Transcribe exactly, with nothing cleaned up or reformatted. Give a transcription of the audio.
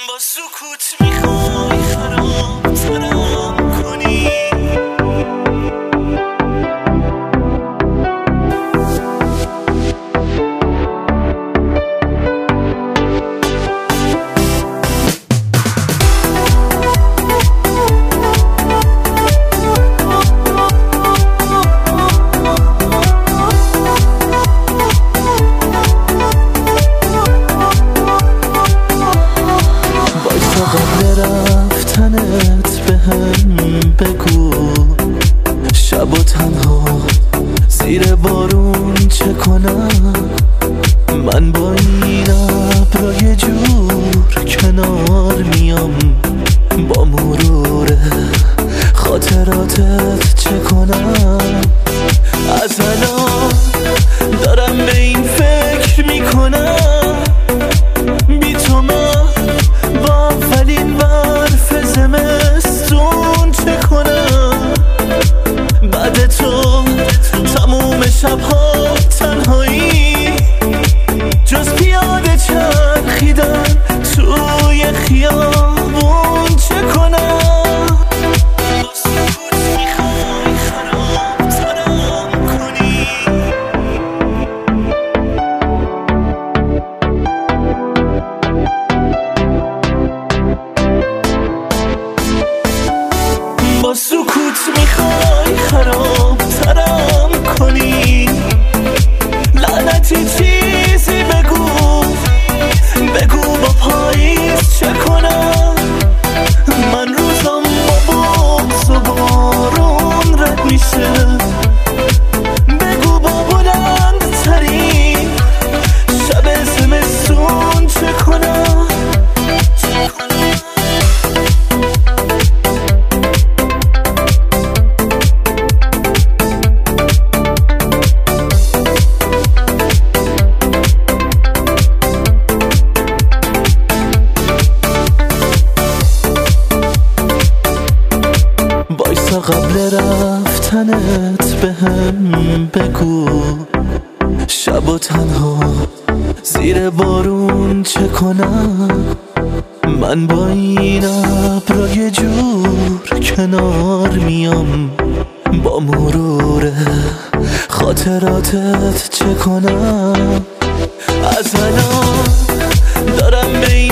با سکوت میخوای خراب ترم کنی. رفتنت به هم بگو، شب و تنها زیر بارون چه کنم. من با این ابرا یه جور کنار میام، با مرور خاطراتت چه کنم. از الان دارم به این فکر میکنم، بی تو من با اولین برف زمستون چه کنم. بعد تو تموم شبها تنهایی، جز پیاده چرخیدن توی خیابون چه کنم. با سکوت میخوای خراب ترم کنی. با سکوت میخوای خراب ترم کنی. لعنتی چیزی بگو، بگو با پاییز چه کنم. من روزم با بغض و بارون رد میشه، بگو با بلند ترین شب زمستون چه کنم. بایستا قبل رفتنت به هم بگو، شب و تنها زیر بارون چه کنم. من با این ابرا یه جور کنار میام، با مرور خاطراتت چه کنم. از الان دارم به این